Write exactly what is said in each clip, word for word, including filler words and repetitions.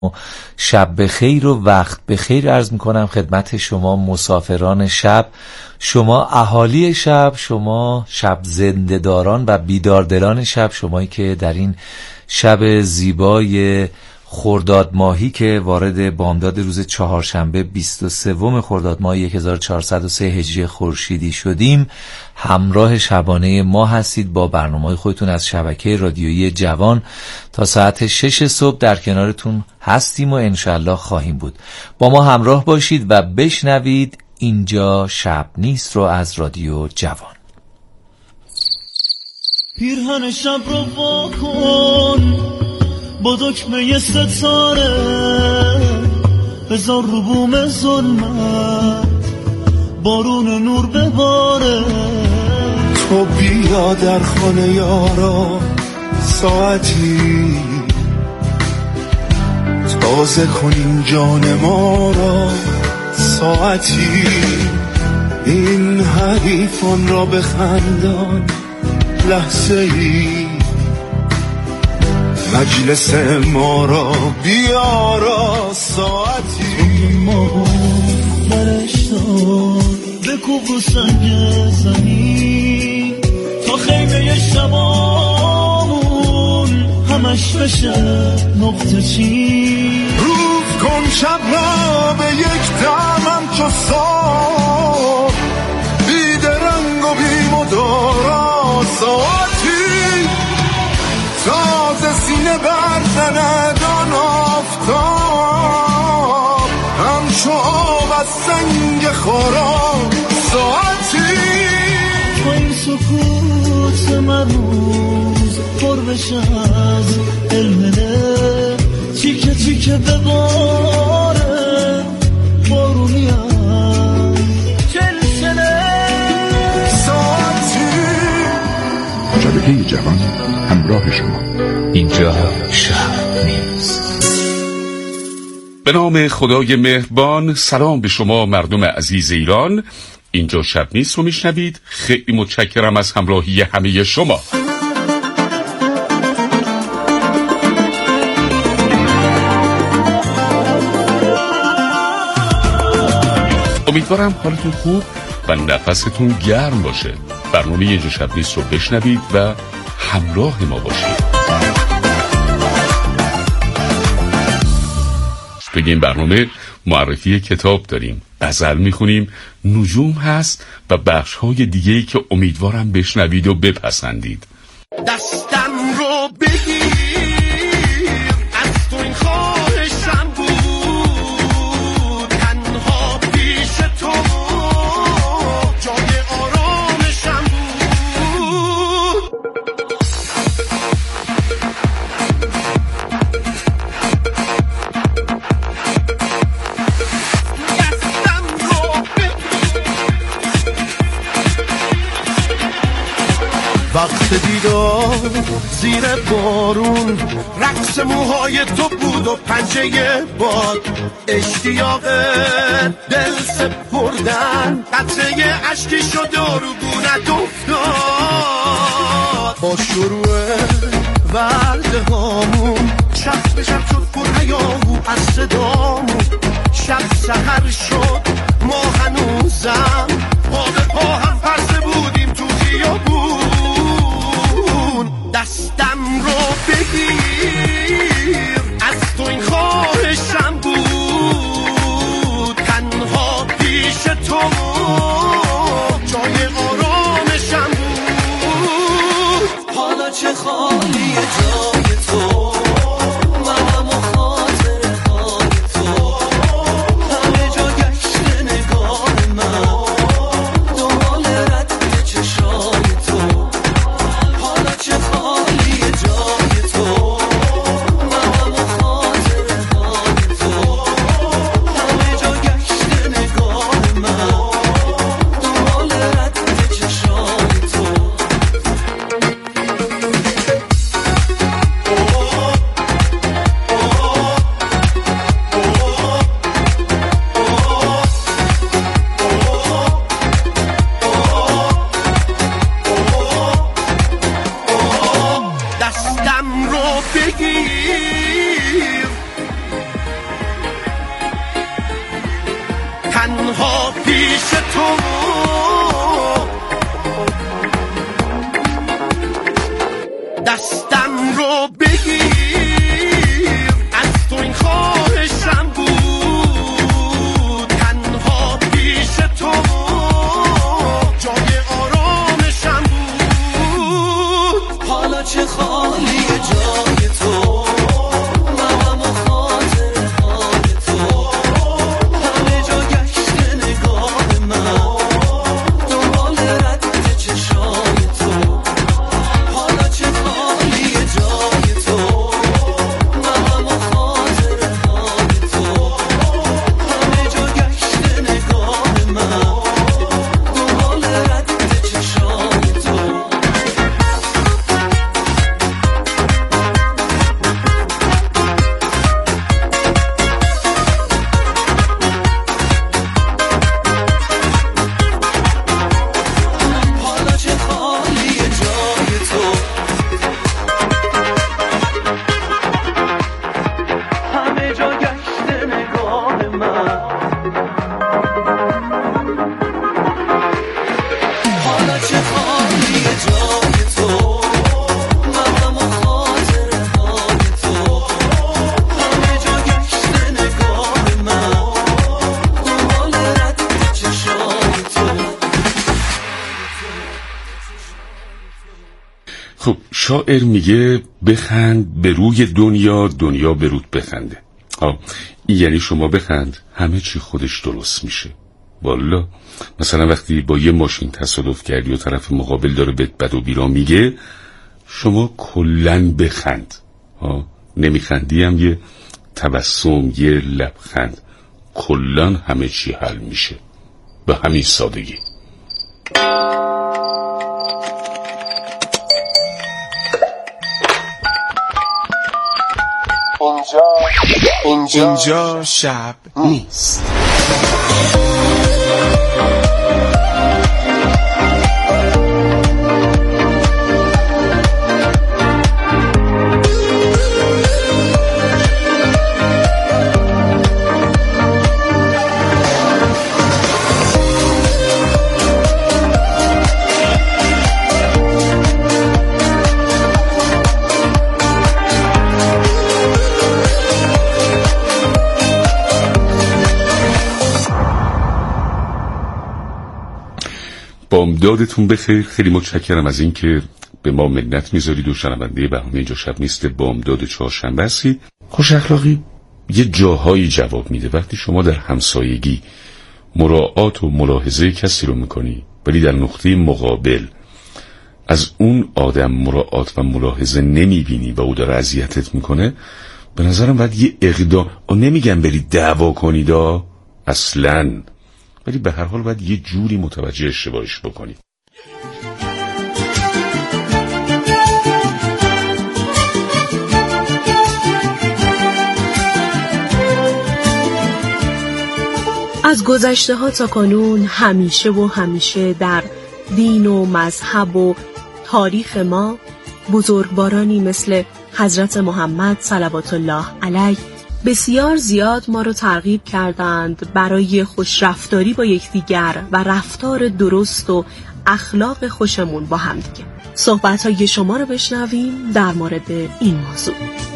شب بخیر و وقت بخیر عرض میکنم خدمت شما مسافران شب، شما اهالی شب، شما شب زنده‌داران و بیداردلان شب، شمایی که در این شب زیبای خرداد ماهی که وارد بامداد روز چهارشنبه بیست و سوم خرداد ماه هزار و چهارصد و سه هجری خورشیدی شدیم، همراه شبانه ما هستید با برنامه‌های خودتون از شبکه رادیویی جوان. تا ساعت شش صبح در کنارتون هستیم و انشالله خواهیم بود. با ما همراه باشید و بشنوید اینجا شب نیست رو از رادیو جوان. پیرهن شب رو واکن با دکمه ستاره، بذار رو بوم ظلمت بارون نور بباره. تو بیا در خانه یارا ساعتی، تازه کنیم جان ما را ساعتی. این حریفان را بخندان لحظه ای، مجلس ما را بیارا ساعتی. ما برشتان به کوب و سنگ زمین تا خیمه شبامون همش بشه نقطه چین. روز کن شب را به یک دمم چو صبح، بید رنگ و بی مدارا ساعتی. تازه سینه برزند آن آفتاب، همچو آب از سنگ خورا ساعتی. با این سکوت مرموز پر بشه از علمه، تیکه تیکه بباره بارونی هم جلسنه ساعتی. شبکه جوان همراه شما. اینجا شب نیست. به نام خدای مهربان. سلام به شما مردم عزیز ایران. اینجا شب نیست رو میشنوید. خیلی متشکرم از همراهی همه شما. امیدوارم حالتون خوب و نفستون گرم باشه. برنامه اینجا شب نیست رو بشنوید و همراه ما باشید. توی این برنامه معرفی کتاب داریم، غزل میخونیم، نجوم هست و بخش‌های دیگه‌ای که امیدوارم بشنوید و بپسندید. دستم رو بگیر از تو، این خواهشم بود، تنها پیش تو جای آرامشم بود. وقت دیدار زیر بارون، رقص موهای تو بود و پنجه باد، اشتیاق دل سپردن، قطره عشقی شد و رو گونت افتاد. با شروع ورده هامون شب به شب شد پر هیاهو از صدامون، شب سحر شد ما هنوزم پا به پا هم پرسه بودیم تو خیابون. دستم رو بگیر از تو، این خواهشم بود، تنها پیش تو جای آرامشم بود. حالا چه خالیه جای تو، منم و خاطره های تو، همه جا گشت تنها پیش تو دستم رو بگیر، از تو این خواهشم بود، تنها پیش تو جای آرامشم بود. حالا چه خالی جای تو، غمم و خاطره های تو، همه جا گشت نگاه من، دنبال رد چشای تو. حالا چه خالی جای تو، غمم و خاطره های تو، همه جا گشت نگاه من، دنبال رد چشای تو. حالا چه خالی جای تو، همه جا گشت نگاه من. حالا چه خالی جای تو، غمم و خاطره های تو، همه جا گشت نگاه من، دنبال رد چشای تو. خب شاعر میگه بخند به روی دنیا، دنیا به رود بخنده. ها این یعنی شما بخند همه چی خودش درست میشه. والا مثلا وقتی با یه ماشین تصادف کردی و طرف مقابل داره بهت بد و بیرا میگه، شما کلن بخند. ها نمیخندی هم یه تبسم، یه لبخند، کلن همه چی حل میشه به همین سادگی. اینجا اینجا شب نیست. بامدادتون بخیر. خیلی متشکرم از این که به ما منت میذارید و شنونده برنامه اینجا شب نیست بامداد چهارشنبه هستی. خوش اخلاقی یه جاهایی جواب میده. وقتی شما در همسایگی مراعات و ملاحظه کسی رو میکنی ولی در نقطه مقابل از اون آدم مراعات و ملاحظه نمیبینی و او داره اذیتت میکنه، به نظرم باید یه اقدام، و نمیگم برید دعوا کنید اصلاً، ولی به هر حال باید یه جوری متوجه اشتباهش بکنید. از گذشته ها تا کنون همیشه و همیشه در دین و مذهب و تاریخ ما بزرگوارانی مثل حضرت محمد صلوات الله علیه بسیار زیاد ما رو ترغیب کردند برای خوشرفتاری با یکدیگر و رفتار درست و اخلاق خوشمون با هم دیگه. صحبت‌های شما رو بشنویم در مورد این موضوع.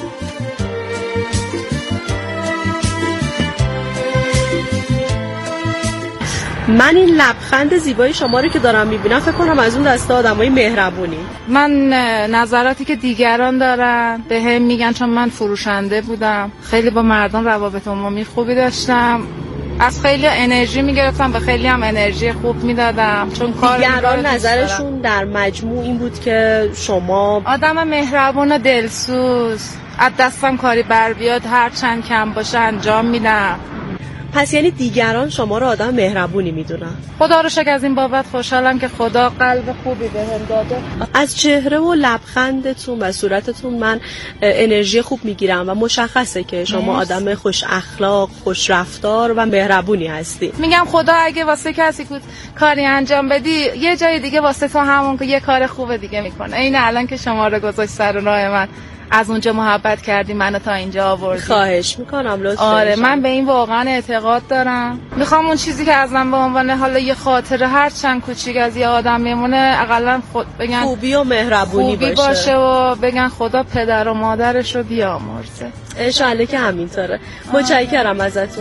من این لبخند زیبای شما رو که دارم میبینم فکر کنم از اون دسته آدمای مهربونی. من نظراتی که دیگران دارن به هم میگن، چون من فروشنده بودم، خیلی با مردم روابط عمومی خوبی داشتم، از خیلی انرژی میگرفتم، به خیلی هم انرژی خوب میدادم، چون کار دیگران نظرشون در مجموع این بود که شما آدم مهربون و دلسوز، از دستم کاری بر بیاد هر چند کم باشه انجام میدم. پس یعنی دیگران شما رو آدم مهربونی میدونن. خدا رو شکر از این بابت خوشحالم که خدا قلب خوبی بهم داده. از چهره و لبخندتون و صورتتون من انرژی خوب میگیرم و مشخصه که شما نیست. آدم خوش اخلاق، خوش رفتار و مهربونی هستی. میگم خدا اگه واسه کسی که کاری انجام بدی یه جای دیگه واسه تو همون که یه کار خوب دیگه میکنه. این الان که شما رو گذاشت سر راه من، از اونجا محبت کردی منو تا اینجا آوردی. خواهش میکنم لطفا. آره من به این واقعا اعتقاد دارم. میخوام اون چیزی که ازم به عنوان حالا یه خاطره هر چند کوچیک از یه آدم میمونه اقلا خود بگن خوبی و مهربونی خوبی باشه. باشه و بگن خدا پدر و مادرش رو بیامرزه. انشالله که همینطوره. متشکرم ازتون.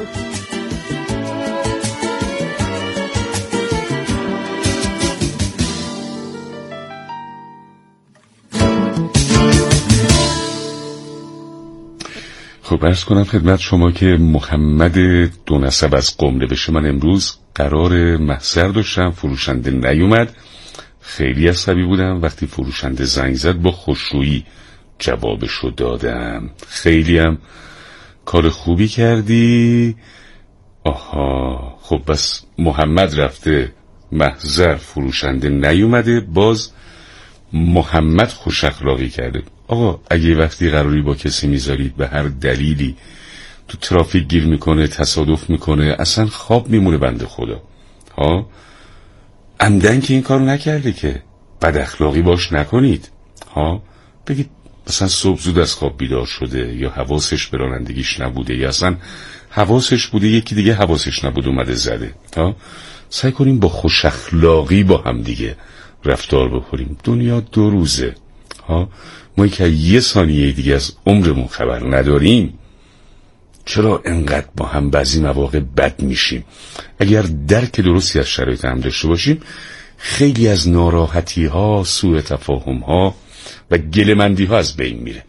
خب عرض کنم خدمت شما که محمد دو نسب از قم نوشته من امروز قرار محضر داشتم، فروشنده نیومد، خیلی عصبی بودم. وقتی فروشنده زنگ زد با خوشرویی جوابشو دادم. خیلی هم کار خوبی کردی. آها خب بس محمد رفته محضر، فروشنده نیومده، باز محمد خوش اخلاقی کرده. آقا اگه وقتی قراری با کسی میذارید به هر دلیلی تو ترافیک گیر میکنه، تصادف میکنه، اصلا خواب میمونه بنده خدا ها، عمدن که این کار نکرده که بد اخلاقی باش نکنید ها. بگید مثلا صبح زود از خواب بیدار شده یا حواسش به رانندگیش نبوده یا اصلا حواسش بوده یکی دیگه حواسش نبود اومده زده ها. سعی کنیم با خوش اخلاقی با هم دیگه رفتار بکنیم. دنیا دو روزه ها. ما که یه ثانیه دیگه از عمرمون خبر نداریم، چرا انقدر با هم بعضی مواقع بد میشیم؟ اگر درک درستی از شرایط هم داشته باشیم، خیلی از ناراحتی ها، سوء تفاهم ها و گله‌مندی ها از بین میره.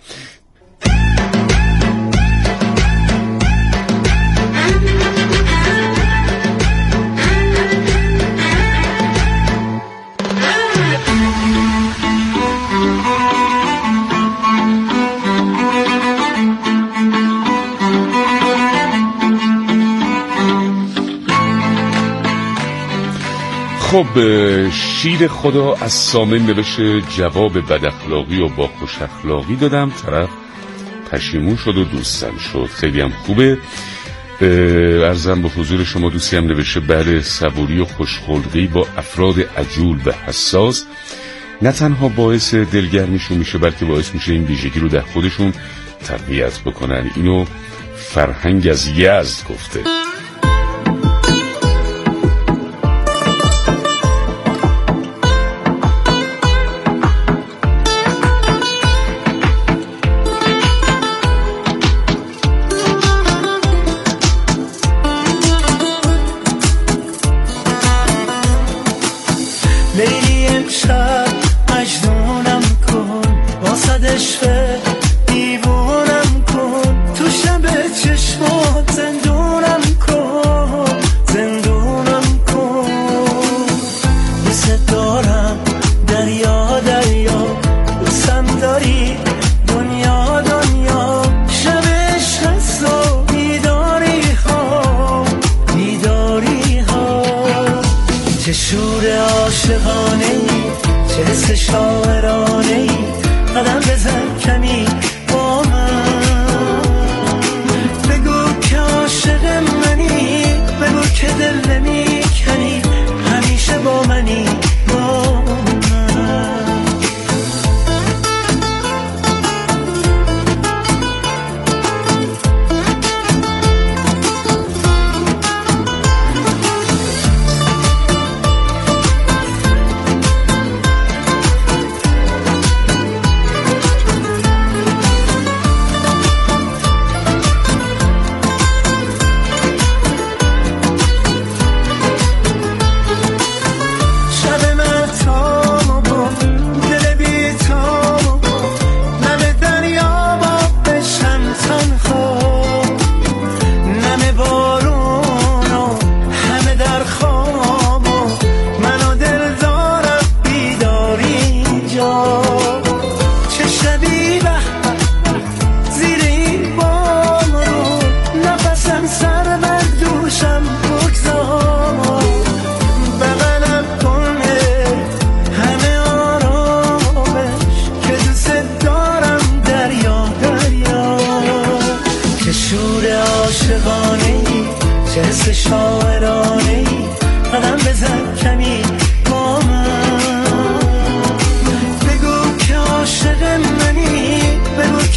خب شیر خدا از سامن نوشته جواب بد اخلاقی و با خوش اخلاقی دادم، طرف پشیمون شد و دوستم شد. خیلی هم خوبه. عرضم به حضور شما دوستی هم نوشته بله صبوری و خوشخلقی با افراد عجول و حساس نه تنها باعث دلگرمیشون میشه بلکه باعث میشه این ویژگی رو در خودشون تقویت بکنن. اینو فرهنگ از یزد گفته. بگو که عاشق منی، بگو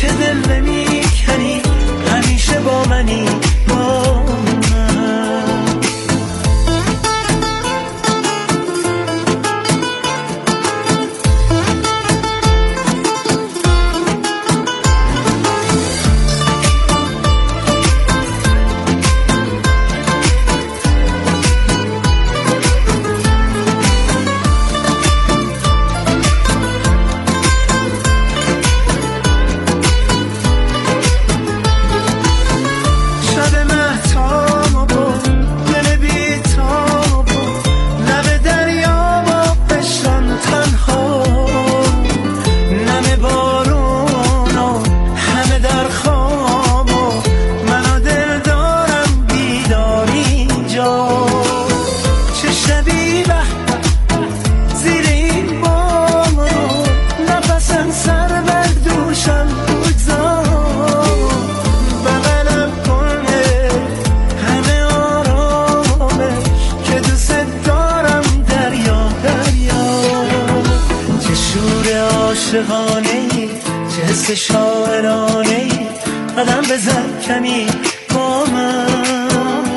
حس شاعرانه قدم بزن کمی با من.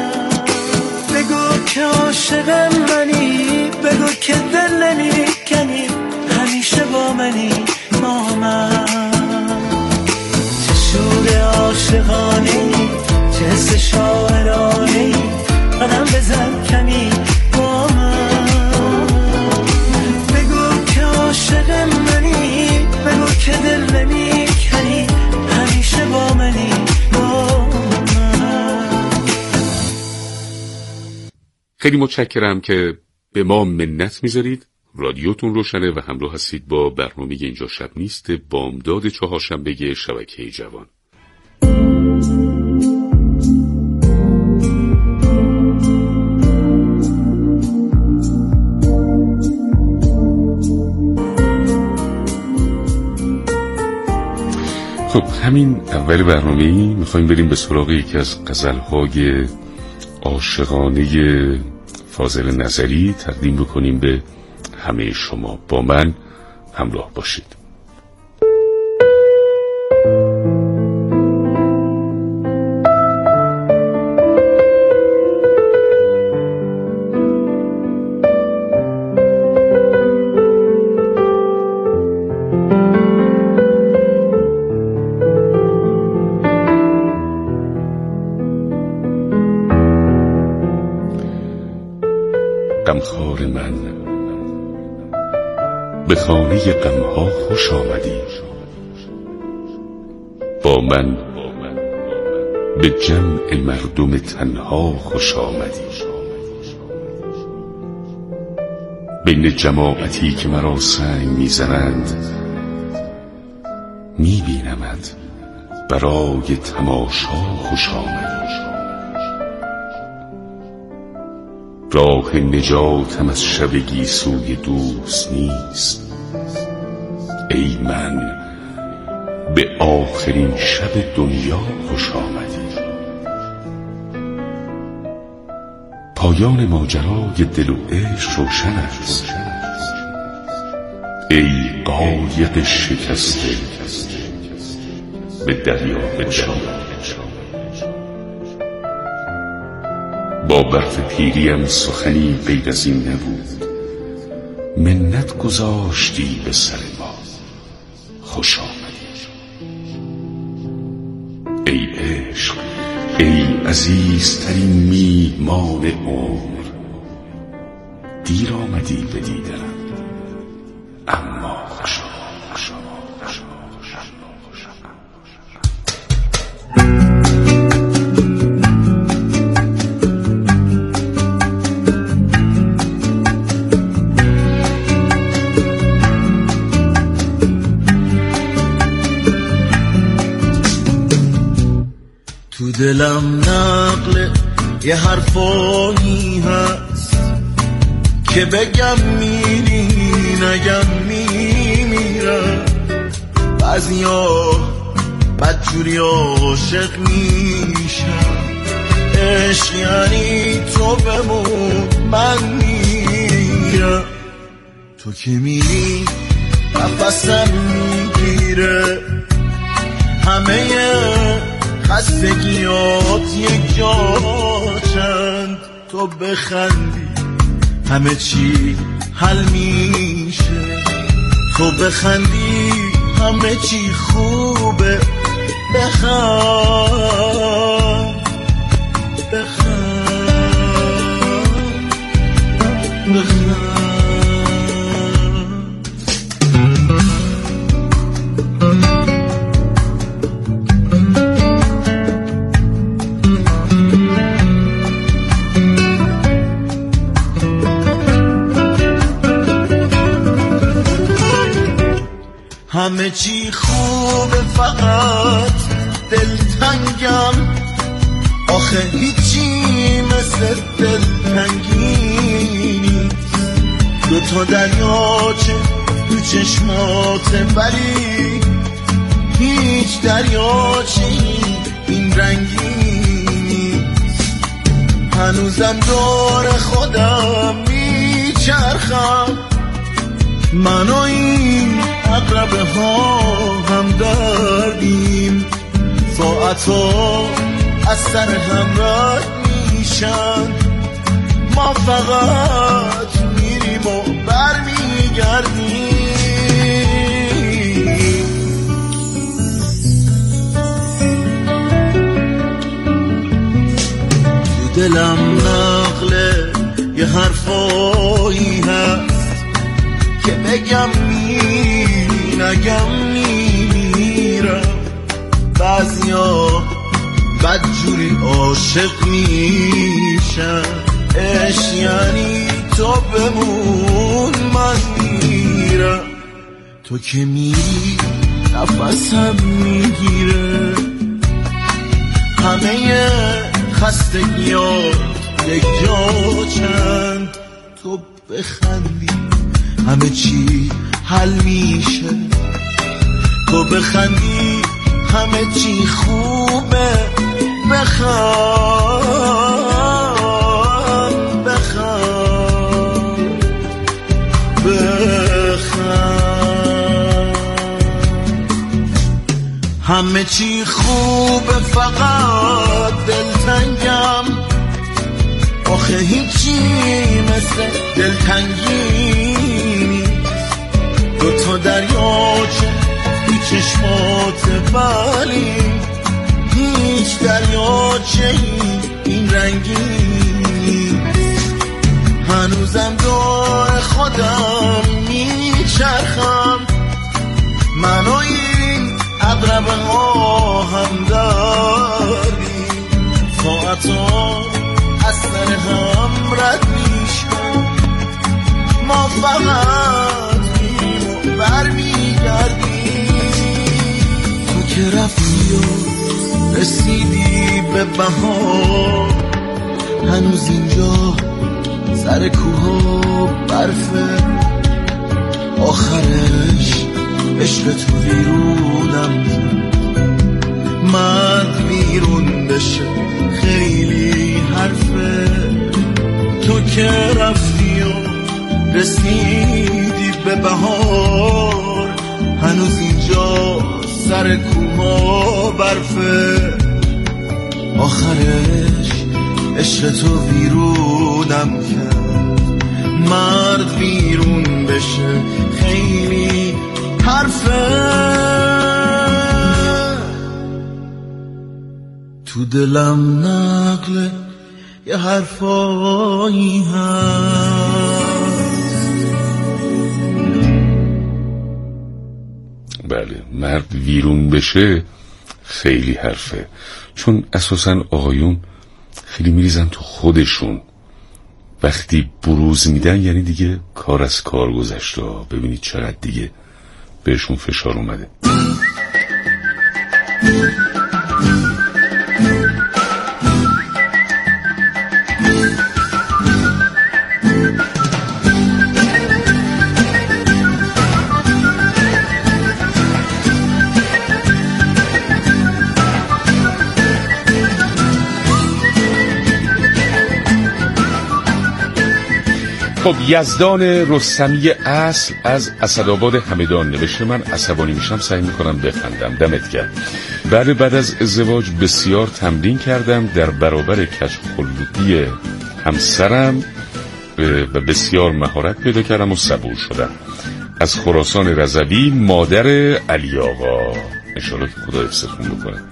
بگو که عاشق منی، بگو که دل نمیکنی، همیشه با منی با من. چه شور عاشقانه، چه حس شاعرانه قدم بزن کمی با من. بگو که عاشق منی، بگو که دل نمیکنی، همیشه با منی با من. خیلی متشکرم که به ما منت میذارید. رادیوتون روشنه و همراه هستید با برنامه اینجا شب نیست بامداد چهارشنبه شبکه جوان. خب همین اول برنامه‌ای میخوایم بریم به سراغ یکی از غزل‌های عاشقانه فاضل نظری تقدیم بکنیم به همه شما. با من همراه باشید. غمخوار من، به خانه غمها خوش آمدی. با من به جمع مردم تنها خوش آمدی. بین جماعتی که مرا سنگ میزنند، میبینمت برای تماشا خوش آمدی. راه نجاتم از شب گیسوی دوست نیست. ای من به آخرین شب دنیا خوش آمدی. پایان ماجرای دل و عشق روشن است. ای قایق شکسته به دریا خوش آمدی. با برف پیریم سخنی غیر از این نبود. منت گذاشتی به سر ما خوش آمدی. ای عشق، ای عزیزترین میهمان عمر، دیر آمدی به دیدنم اما خوش آمدی. تو دلم نقل یه حرفایی هست که بگم میری نگم میمیرم. بعضیا بدجوری عاشق میشم. عشق یعنی تو بمون من میرم. تو که میری نفسم میگیره. همه خستگیات یک جا چند. تو بخندی همه چی حل میشه. تو بخندی همه چی خوبه. بخند بخند بخند. همه چی خوبه فقط دلتنگم. آخه هیچی مثل دلتنگی نیست. دوتا دریاچه تو چشمات ولی هیچ دریاچه این رنگی نیست. هنوزم دور خودم میچرخم. من و این عقربه ها هم دردیم، ساعتا از سر هم رد میشن، ما فقط میریم و برمیگردیم. تو دلم نقله یه حرفایی هست که بگم میری نگم میرم، بعضیا بدجوری عاشق میشن، عشق یعنی تو بمون من میرم، تو که میری نفسم میگیره، همه خستگیات یک جا چند، تو بخندی همه چی حل میشه، تو بخندی همه چی خوبه، بخند بخند بخند، همه چی خوبه فقط دلتنگم، آخه هیچی مثل دلتنگی نیست، دو تا دریاچه بی چشمات ولی هیچ دریاچه این رنگی نیست، هنوزم دور خودم میچرخم، من و این عقربه ها هم داریم، ساعتا از سر هم رد میشن، ما فقط میریم و برمیگردیم. تو که رفتی و رسیدی به بهار، هنوز اینجا سر کوها برفه، آخرش عشق تو ویرونم زد، مرد ویرون بشه خیلی حرفه، تو که رفتی و رسیدی به بهار، هنوز اینجا سر کوها برفه، آخرش عشق تو ویرونم کرد، مرد ویرون بشه خیلی حرفه، تو دلم نقله یه حرفایی هست. بله، مرد ویرون بشه خیلی حرفه، چون اساساً آقایون خیلی میریزن تو خودشون، وقتی بروز میدن یعنی دیگه کار از کار گذشته. ببینید چقدر دیگه بهشون فشار اومده. خب، یزدان رستمی اصل از اسدآباد همدان نوشته: من عصبانی میشم سعی میکنم بخندم. دمت گرم. بعد بعد از ازدواج بسیار تمرین کردم در برابر کج‌خلقی همسرم و بسیار مهارت پیدا کردم و صبور شدم. از خراسان رضوی، مادر علی آقا. انشالله که خدا حفظتون بکنه.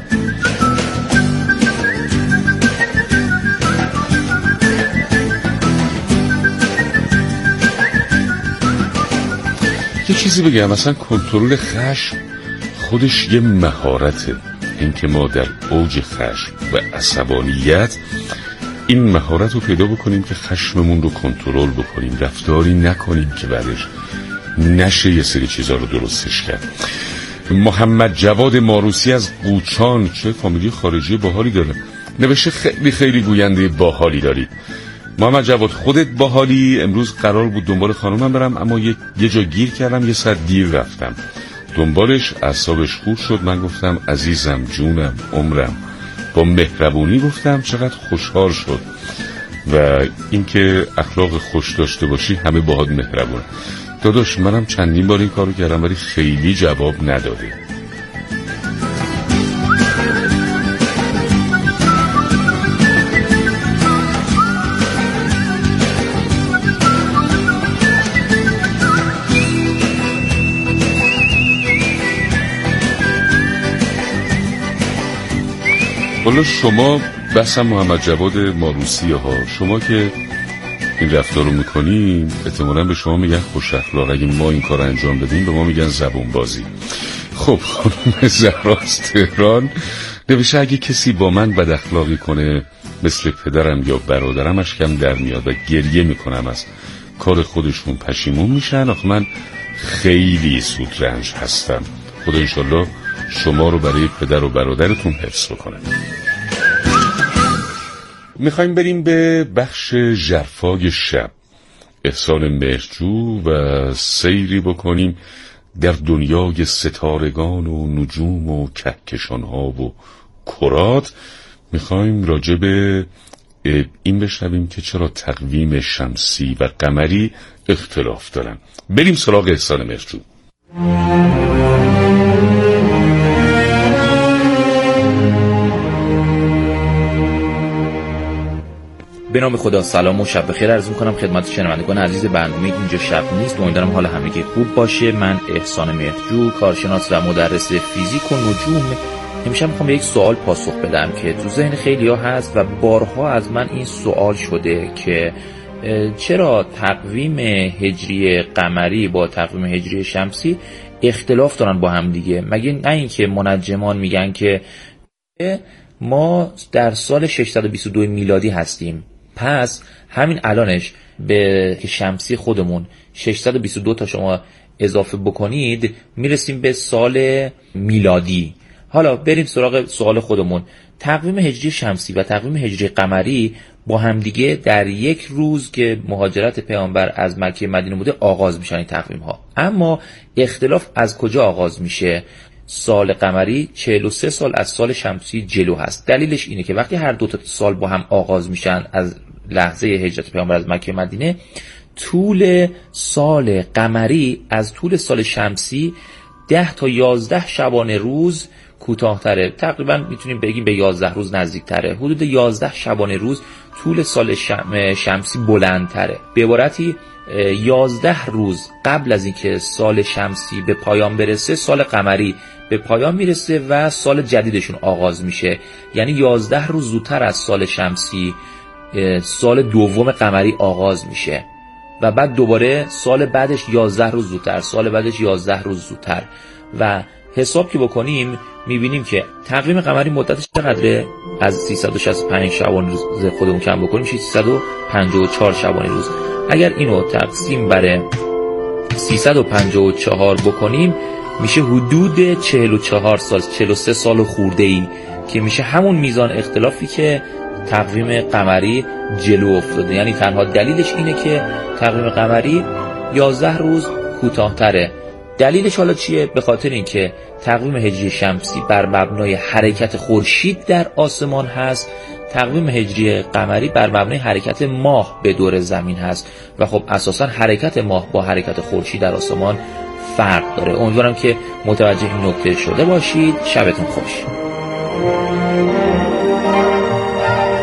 یه چیزی بگم، مثلا کنترل خشم خودش یه مهارته. اینکه ما در اوج خشم و عصبانیت این مهارت رو پیدا بکنیم که خشممون رو کنترل بکنیم، رفتاری نکنیم که بعدش نشه یه سری چیزا رو درستش کرد. محمد جواد ماروسی از قوچان، چه فامیلی خارجی باحالی داره، نوشته: خیلی خیلی گوینده باحالی دارید. محمد جواد، خودت باحالی. امروز قرار بود دنبال خانومم برم، اما یه, یه جا گیر کردم، یه ساعت دیر رفتم دنبالش، اعصابش خورد شد. من گفتم عزیزم، جونم، عمرم. با مهربونی گفتم چقدر خوشحال شد و اینکه اخلاق خوش داشته باشی همه باهات مهربونه. داداش منم چندین بار این کارو کردم ولی خیلی جواب نداده. حالا شما بحثم محمد جواد ماروسیه ها، شما که این رفتار رو میکنین احتمالاً به شما میگن خوش اخلاق، اگه ما این کار انجام بدیم به ما میگن زبون بازی. خب خانم زهرا از تهران نوشته اگه کسی با من بد اخلاقی کنه مثل پدرم یا برادرم اشکم در میاد و گریه میکنم از کار خودشون پشیمون میشن. آخه من خیلی سود رنج هستم. خدا انشالله شما رو برای پدر و برادرتون حفظ بکنه. میخوایم بریم به بخش ژرفای شب، احسان مهرجو، و سیری بکنیم در دنیای ستارگان و نجوم و کهکشان ها و کرات. میخوایم راجع به این بشنویم که چرا تقویم شمسی و قمری اختلاف دارن. بریم سراغ احسان مهرجو. به نام خدا، سلام و شب بخیر عرض می‌کنم خدمت شنوندگان عزیز برنامه اینجا شب نیست. امیدوارم حال همگی خوب باشه. من احسان مهرجو، کارشناس و مدرس فیزیک و نجوم، امشب می‌خوام به یک سوال پاسخ بدم که تو ذهن خیلی‌ها هست و بارها از من این سوال شده که چرا تقویم هجری قمری با تقویم هجری شمسی اختلاف دارن با هم دیگه. مگه نه اینکه منجمان میگن که ما در سال ششصد و بیست و دو میلادی هستیم، پس همین الانش به شمسی خودمون ششصد و بیست و دو تا شما اضافه بکنید میرسیم به سال میلادی. حالا بریم سراغ سوال خودمون. تقویم هجری شمسی و تقویم هجری قمری با همدیگه در یک روز که مهاجرت پیامبر از مکه مدینه بوده آغاز میشن این تقویم ها. اما اختلاف از کجا آغاز میشه؟ سال قمری چهل و سه سال از سال شمسی جلو هست. دلیلش اینه که وقتی هر دو تا سال با هم آغاز میشن از لحظه هجرت پیامبر از مکه مدینه، طول سال قمری از طول سال شمسی ده تا یازده شبانه روز کوتاه‌تره. تقریبا میتونیم بگیم به یازده روز نزدیک‌تره. حدود یازده شبانه روز طول سال شم... شمسی بلندتره. به عبارتی یازده روز قبل از اینکه سال شمسی به پایان برسه، سال قمری به پایان میرسه و سال جدیدشون آغاز میشه. یعنی یازده روز زودتر از سال شمسی سال دوم قمری آغاز میشه و بعد دوباره سال بعدش یازده روز زودتر، سال بعدش یازده روز زودتر. و حساب که بکنیم میبینیم که تقویم قمری مدتش چقدره؟ از سیصد و شصت و پنج شبانه روز خودمون کم بکنیم میشه سیصد و پنجاه و چهار شبانه روز. اگر اینو تقسیم بر سیصد و پنجاه و چهار بکنیم میشه حدود چهل و چهار سال، چهل و سه سال خورده ای، که میشه همون میزان اختلافی که تقویم قمری جلو افتاده. یعنی تنها دلیلش اینه که تقویم قمری یازده روز کوتاه‌تره. دلیلش حالا چیه؟ به خاطر اینکه تقویم هجری شمسی بر مبنای حرکت خورشید در آسمان هست، تقویم هجری قمری بر مبنای حرکت ماه به دور زمین هست و خب اساسا حرکت ماه با حرکت خورشید در آسمان فرق داره. امیدوارم که متوجه این نکته شده باشید. شبتون خوش.